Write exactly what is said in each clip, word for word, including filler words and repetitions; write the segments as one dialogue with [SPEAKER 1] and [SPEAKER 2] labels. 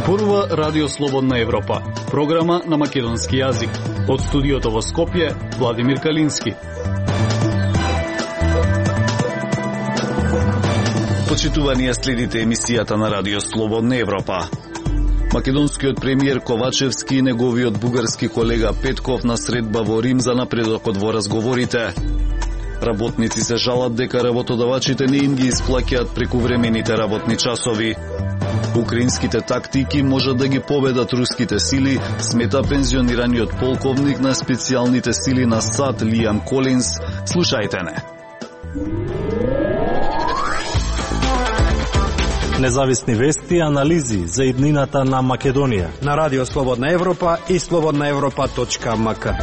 [SPEAKER 1] Зборува Радио Слободна Европа, програма на македонски јазик. Од студиото во Скопје, Владимир Калински.
[SPEAKER 2] Почитувани, следите емисијата на Радио Слободна Европа. Македонскиот премиер Ковачевски и неговиот бугарски колега Петков на средба во Рим за напредокот во разговорите. Работници се жалат дека работодавачите не им ги исплаќаат прекувремените работни часови. Украинските тактики можат да ги победат руските сили, смета пензионираниот полковник на специјалните сили на САД Лиам Колинс. Слушајте не.
[SPEAKER 3] Независни вести и анализи за иднината на Македонија
[SPEAKER 4] на Радио Слободна Европа и слободна европа точка ем ка.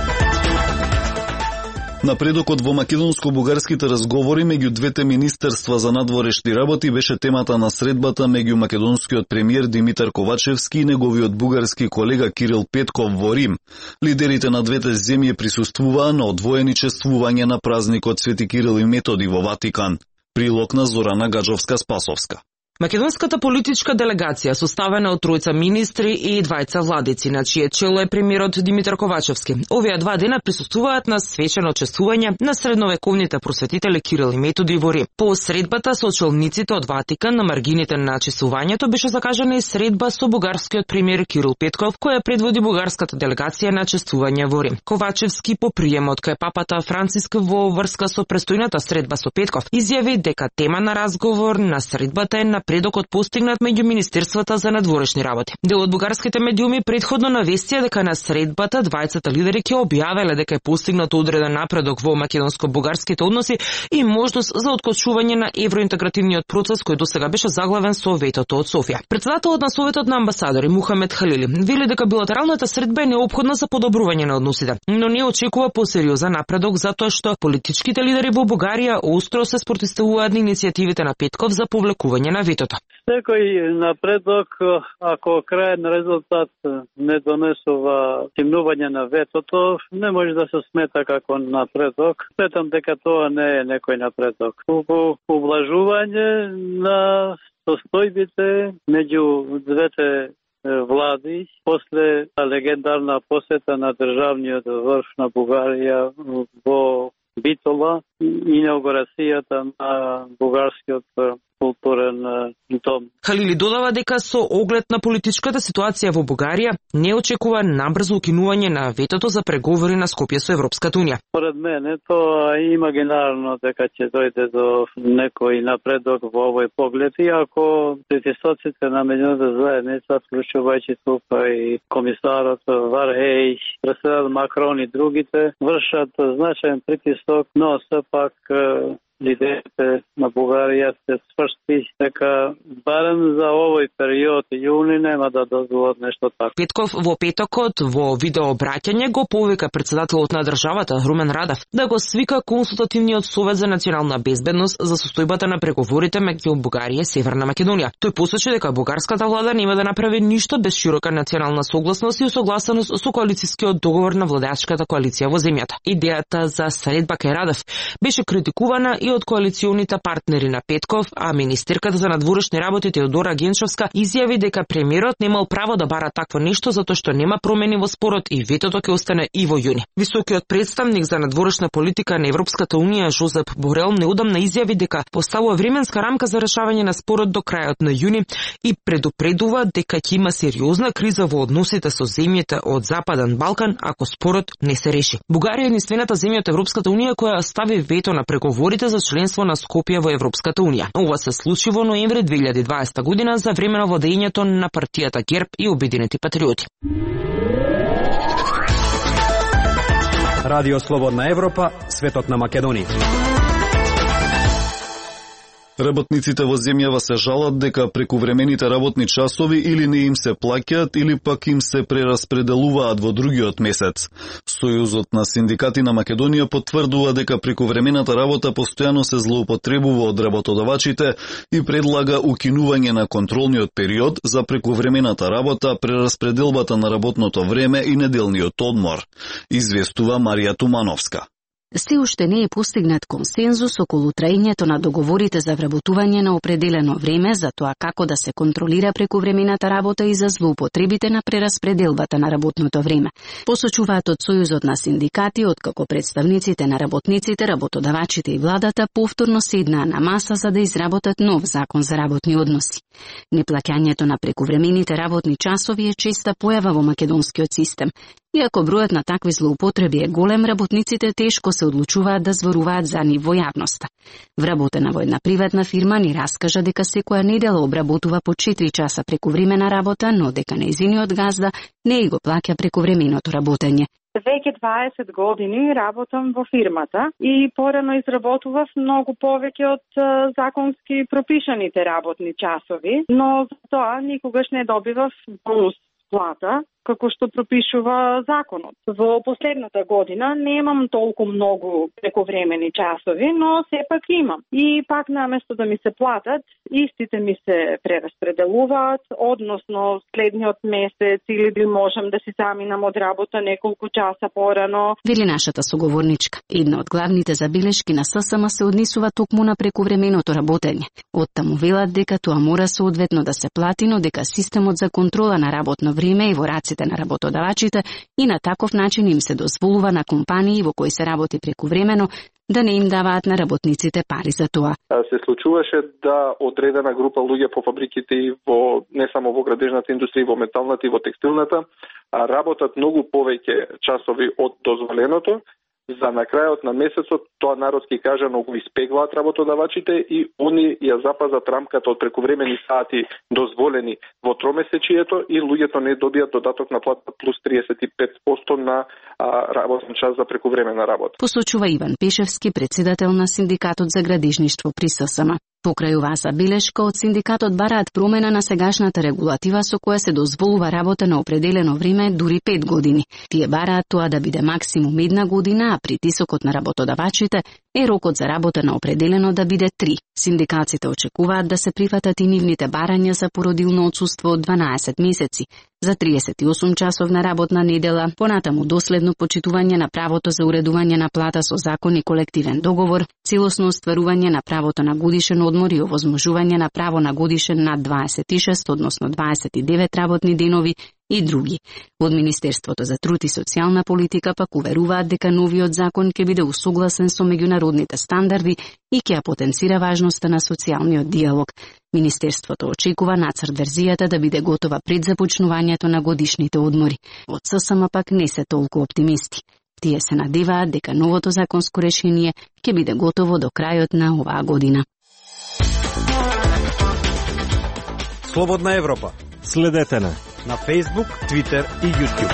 [SPEAKER 2] Напредокот во македонско-бугарските разговори меѓу двете министерства за надворешни работи беше темата на средбата меѓу македонскиот премиер Димитар Ковачевски и неговиот бугарски колега Кирил Петков во Рим. Лидерите на двете земји присуствуваа на одвоени чествување на празникот Свети Кирил и Методи во Ватикан. Прилог на Зорана Гаджовска-Спасовска.
[SPEAKER 5] Македонската политичка делегација составена од тројца министри и двајца владици, на чие чело е премиерот Димитар Ковачевски. Овие два дена присуствуваат на свечено чествување на средновековните просветители Кирил и Методи во Рим. По средбата со челниците од Ватикан на маргините на чествувањето беше закажана и средба со бугарскиот премиер Кирил Петков, која предводи бугарската делегација на чествување во Рим. Ковачевски по приемот кај папата Франциск во врска со престојната средба со Петков изјави дека тема на разговор на средбата е на предокот постигнат меѓу министерствата за надворешни работи. Дел од бугарските медиуми претходно навестија дека на средбата двајцата лидери ќе објавеле дека е постигнат одреден напредок во македонско-бугарските односи и можност за откочување на евроинтегративниот процес кој досега беше заглавен со ветото од Софија. Председателот на Советот на амбасадори Мухамед Халили вели дека билатералната средба е неопходна за подобрување на односите, но не очекува посериозен напредок затоа што политичките лидери во Бугарија остро се спротивуваат на иницијативите на Петков за повлекување на ветото.
[SPEAKER 6] Секој напредок, ако крајен резултат не донесува стимнување на ветото, не може да се смета како напредок. Сметам дека тоа не е некој напредок. Ублажување на состојбите меѓу двете влади после легендарна посета на државниот врв на Бугарија во Битола и инаугурацијата на бугарскиот културен дом.
[SPEAKER 5] Халили додава дека со оглед на политичката ситуација во Бугарија не очекува набрзо укинување на ветото за преговори на Скопје со Европската унија.
[SPEAKER 6] Поред мене тоа е имагинарно дека ќе дојде до некој напредок во овој поглед, иако притисоците на меѓународната заедница, вклучувајќи тука и комисарот Вархеј, преседател Макрон и другите, вршат значаен притисок, но сепак лидерите на Бугарија се сврсти дека барем за овој период јуни нема да дозволат нешто така.
[SPEAKER 5] Петков во петокот во видеообраќање го повика председателот на државата Румен Радев да го свика консултативниот совет за национална безбедност за состојбата на преговорите меѓу Бугарија и Северна Македонија. Тој посочи дека бугарската влада нема да направи ништо без широка национална согласност и усогласеност со коалицискиот договор на владеачката коалиција во земјата. Идејата за средба кај Радев беше критикувана и од коалиционите партнери на Петков, а министерката за надворешни работи Теодора Генчовска изјави дека премиерот немал право да бара такво нешто затоа што нема промени во спорот и ветото ќе остане и во јуни. Високиот представник за надворешна политика на Европската унија Жозеп Борел неудамна изјави дека поставува временска рамка за решавање на спорот до крајот на јуни и предупредува дека ќе има сериозна криза во односите со земјите од Западен Балкан ако спорот не се реши. Бугарија е единствената земја од Европската унија која стави вето на преговорите за членство на Скопје во Европската унија. Ова се случи во ноември две илјади и дваесета година за време на владењето на партијата ГЕРБ и Обединети патриоти.
[SPEAKER 4] Радио Слободна Европа, светот на Македонија.
[SPEAKER 2] Работниците во земјава се жалат дека прекувремените работни часови или не им се плаќаат или пак им се прераспределуваат во другиот месец. Сојузот на синдикати на Македонија потврдува дека прекувремената работа постојано се злоупотребува од работодавачите и предлага укинување на контролниот период за прекувремената работа, прераспределбата на работното време и неделниот одмор, известува Марија Тумановска.
[SPEAKER 7] се уште не е постигнат консензус околу траењето на договорите за вработување на определено време за тоа како да се контролира прековремената работа и за злоупотребите на прераспределбата на работното време. Посочуваат од Сојузот на синдикати, откако представниците на работниците, работодавачите и владата повторно седнаа на маса за да изработат нов закон за работни односи. Неплаќањето на прековремените работни часови е честа појава во македонскиот систем. Иако бројот на такви злоупотреби е голем, работниците тешко се одлучуваат да зборуваат за нив во јавноста. Вработена во една приватна фирма ни раскажа дека секоја недела обработува по четири часа прековремена работа, но дека нејзиниот газда не го плаќа прековременото работење.
[SPEAKER 8] Веќе дваесет години работам во фирмата и порано изработував многу повеќе од законски пропишаните работни часови, но за тоа никогаш не добивав бонус плата, како што пропишува законот. Во последната година немам толку многу прековремени часови, но сепак имам. И пак наместо да ми се платат, истите ми се прераспределуваат, односно следниот месец или би можам да си заминам од работа неколку часа порано.
[SPEAKER 7] Вели нашата соговорничка. Една од главните забелешки на ССМ се однесува токму на прековременото работење. Оттаму велат дека тоа мора соодветно да се плати, но дека системот за контрола на работно време и во раците на работодавачите и на таков начин им се дозволува на компании во кои се работи прековремено да не им даваат на работниците пари за тоа.
[SPEAKER 9] Се случуваше да одредена група луѓе по фабриките и во не само во градежната индустрија, во металната и во текстилната работат многу повеќе часови од дозволеното. За на крајот на месецот, тоа народски кажано, го испеглаат работодавачите и они ја запазат рамката од прековремени сати дозволени во тромесечието и луѓето не добијат додаток на плата плюс триесет и пет проценти на а, работен час за прековремена работа.
[SPEAKER 7] Посочува Иван Пешевски, председател на Синдикатот за градежништво при ССМ. Покрај оваа забелешка од синдикатот бараат промена на сегашната регулатива со која се дозволува работа на определено време дури пет години. Тие бараат тоа да биде максимум една година, а притисокот на работодавачите е рокот за работа на определено да биде три. Синдикатите очекуваат да се прифатат и нивните барања за породилно отсуство од дванаесет месеци, за триесет и осум часовна работна недела, понатаму доследно почитување на правото за уредување на плата со закон и колективен договор, целосно остварување на правото на годишен одмор и овозможување на право на годишен над дваесет и шест, односно дваесет и девет работни денови и други. Од Министерството за труд и социјална политика пак уверуваат дека новиот закон ќе биде усогласен со меѓународните стандарди и ќе ја потенцира важноста на социјалниот диалог. Министерството очекува нацрт верзијата да биде готова пред започнувањето на годишните одмори. Од ССМ пак не се толку оптимисти. Тие се надеваат дека новото законско решение ќе биде готово до крајот на оваа година.
[SPEAKER 4] Слободна Европа.
[SPEAKER 3] Следете на
[SPEAKER 4] на Facebook, Twitter и YouTube.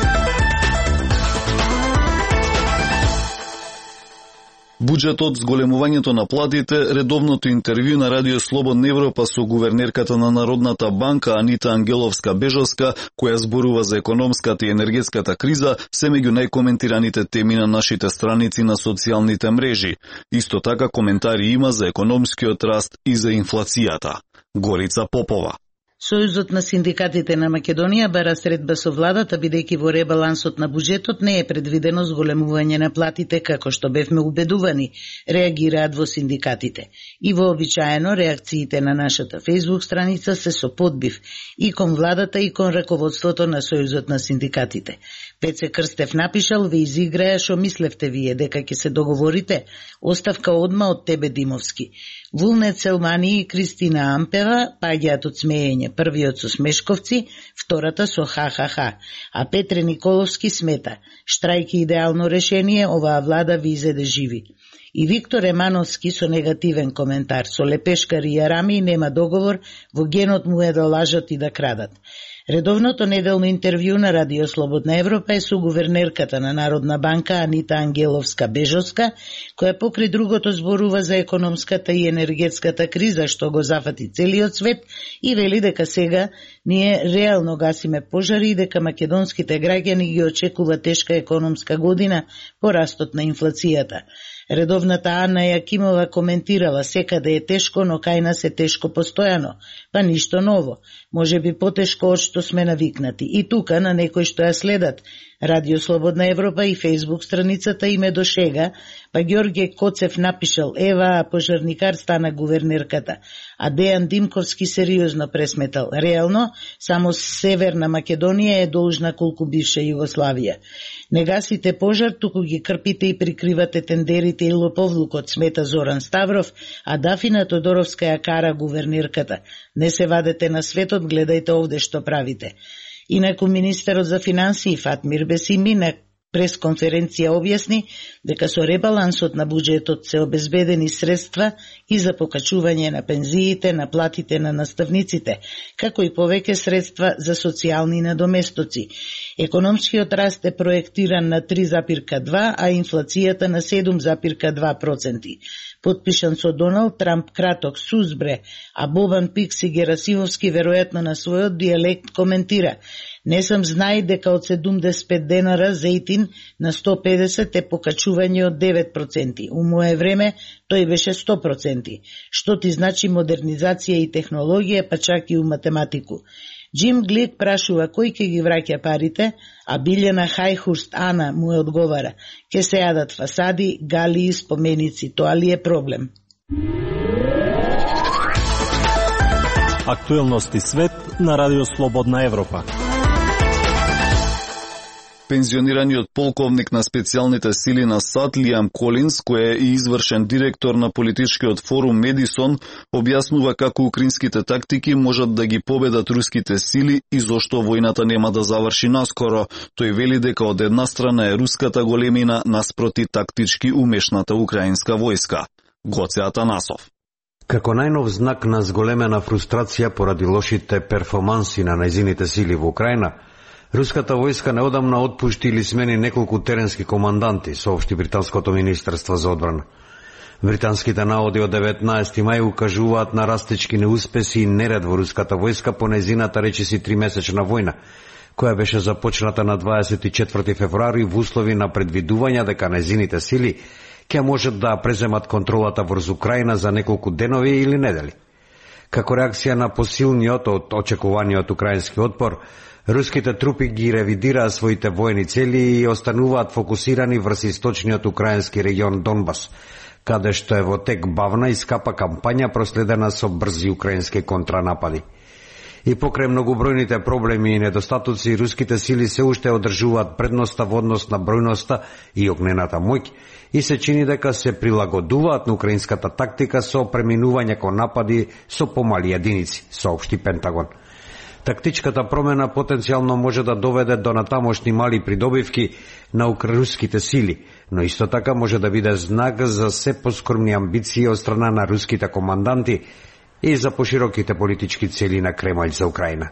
[SPEAKER 2] Буџетот, зголемувањето на платите, редовното интервју на Радио Слободна Европа со гувернерката на Народната банка Анита Ангеловска-Бежовска, која зборува за економската и енергетската криза, се меѓу најкоментираните теми на нашите страници на социјалните мрежи. Исто така коментари има за економскиот раст и за инфлацијата. Горица Попова.
[SPEAKER 10] Сојузот на синдикатите на Македонија бара средба со владата, бидејќи во ребалансот на буџетот не е предвидено зголемување на платите како што бевме убедувани, реагираат во синдикатите. И вообичаено реакциите на нашата Facebook страница се со подбив и кон владата и кон раководството на Сојузот на синдикатите. Пеце Крстев напишал: "Ве изиграја шо мислевте вие дека ќе се договорите? Оставка одма од тебе, Димовски." Вулнет Селмани и Кристина Ампева паѓаат од смеење, првиот со смешковци, втората со ха-ха-ха. А Петре Николовски смета: "Штрајки идеално решение, оваа влада ви изеде живи." И Виктор Емановски со негативен коментар: "Со лепешкари и арами нема договор, во генот му е да лажат и да крадат." Редовното неделно интервју на Радио Слободна Европа е со гувернерката на Народна банка Анита Ангеловска-Бежовска, која покри другото зборува за економската и енергетската криза што го зафати целиот свет и вели дека сега ние реално гасиме пожари и дека македонските граѓани ги очекува тешка економска година по растот на инфлацијата. Редовната Ана Јакимова коментирала: "Секаде е тешко, но кај нас е тешко постојано, па ништо ново. Може би потешко од што сме навикнати. И тука на некои што ја следат Радио Слободна Европа и Фейсбук страницата им е до шега, па Ѓорѓе Коцев напишал: ева, пожарникар стана гувернерката, а Дејан Димковски сериозно пресметал: реално, само Северна Македонија е должна колку бивша Југославија. Не гасите пожар, туку ги крпите и прикривате тендерите и лоповлукот, смета Зоран Ставров, а Дафина Тодоровска ја кара гувернерката. Не се вадете на светот, гледајте овде што правите. Инаку министерот за финансии Фатмир Бесими на пресконференција објасни дека со ребалансот на буџетот се обезбедени средства и за покачување на пензиите, на платите на наставниците, како и повеќе средства за социјални надоместоци. Економскиот раст е проектиран на три запирка два, а инфлацијата на седум запирка два проценти. Подпишан со Доналд Трамп краток сузбре, а Бобан Пикси Герасимовски веројатно на својот дијалект коментира: не сам знај дека од седумдесет и пет денара зејтин на сто педесет е покачување од девет проценти. У моје време тој беше сто проценти. Што ти значи модернизација и технологија, па чак и у математику. Джим Глик прашува кој ќе ги враќа парите, а Билјана Хајхурст Ана му е одговара: ке се јадат фасади, галии, споменици, тоа ли е проблем?
[SPEAKER 3] Актуелности свет на Радио Слободна Европа.
[SPEAKER 2] Пензионираниот полковник на специјалните сили на САД Лиам Колинс, кој е и извршен директор на политичкиот форум Медисон, објаснува како украинските тактики можат да ги победат руските сили и зошто војната нема да заврши наскоро. Тој вели дека од една страна е руската големина наспроти тактички умешната украинска војска. Гоце Атанасов.
[SPEAKER 11] Како најнов знак на зголемена фрустрација поради лошите перформанси на најзините сили во Украина, руската војска неодамна отпушти или смени неколку теренски команданти, соопшти британското министерство за одбрана. Британските наводи од деветнаесети мај укажуваат на растечки неуспеси и неред во руската војска по нејзината речиси тримесечна војна, која беше започната на дваесет и четврти февруари во услови на предвидување дека нејзините сили ќе можат да преземат контролата врз Украина за неколку денови или недели. Како реакција на посилниот од очекуваниот украински отпор, руските трупи ги ревидираа своите војни цели и остануваат фокусирани врз источниот украински регион Донбас, каде што е во тек бавна и скапа кампања проследена со брзи украински контранапади. И покрај многобројните проблеми и недостатоци, руските сили се уште одржуваат предноста во однос на бројноста и огнената моќ и се чини дека се прилагодуваат на украинската тактика со преминување кон напади со помали единици, соопшти Пентагон. Тактичката промена потенцијално може да доведе до натамошни мали придобивки на руските сили, но исто така може да биде знак за се поскромни амбиции од страна на руските команданти и за пошироките политички цели на Кремљ за Украина.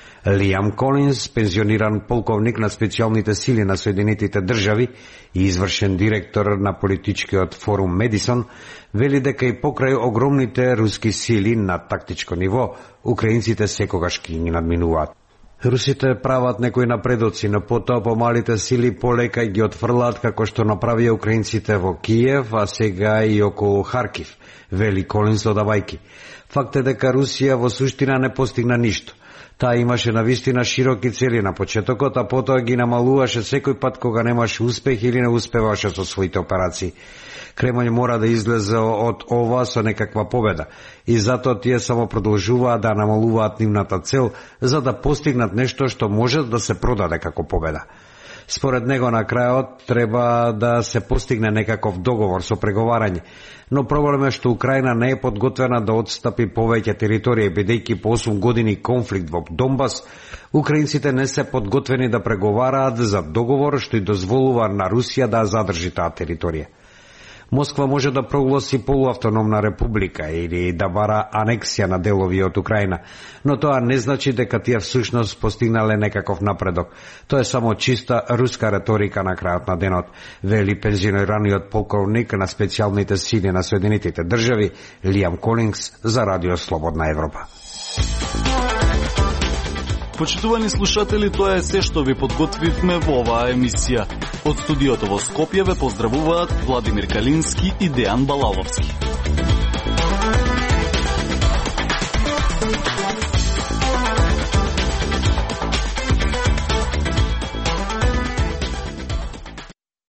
[SPEAKER 11] Лиам Колинс, пензиониран полковник на специјалните сили на Соединетите држави и извршен директор на политичкиот форум Медисон, вели дека и покрај огромните руски сили на тактичко ниво, украинците секогаш ги надминуваат. Русите прават некои напредоци, но потоа помалите сили полека ги отфрлаат како што направија украинците во Киев, а сега и околу Харкив, вели Колинс додавајки. Факт е дека Русија во суштина не постигна ништо. Таа имаше навистина широки цели на почетокот, а потоа ги намалуваше секој пат кога немаше успех или не успеваше со своите операции. Кремљ мора да излезе од ова со некаква победа и затоа тие само продолжуваат да намалуваат нивната цел за да постигнат нешто што може да се продаде како победа. Според него на крајот треба да се постигне некаков договор со преговарање, но проблем е што Украина не е подготвена да отстапи повеќе територија, бидејќи по осум години конфликт во Донбас, украинците не се подготвени да преговараат за договор што и дозволува на Русија да задржи таа територија. Москва може да прогласи полуавтономна република или да бара анексија на делови од Украина, но тоа не значи дека тие всушност постигнале некаков напредок. Тоа е само чиста руска реторика на крајот на денот, вели пензионираниот полковник на специјалните сили на Соединетите држави Лиам Колинс за Радио Слободна Европа.
[SPEAKER 1] Почитувани слушатели, тоа е се што ви подготвивме во оваа емисија. Од студиото во Скопје ве поздравуваат Владимир Калински и Дејан Балаловски.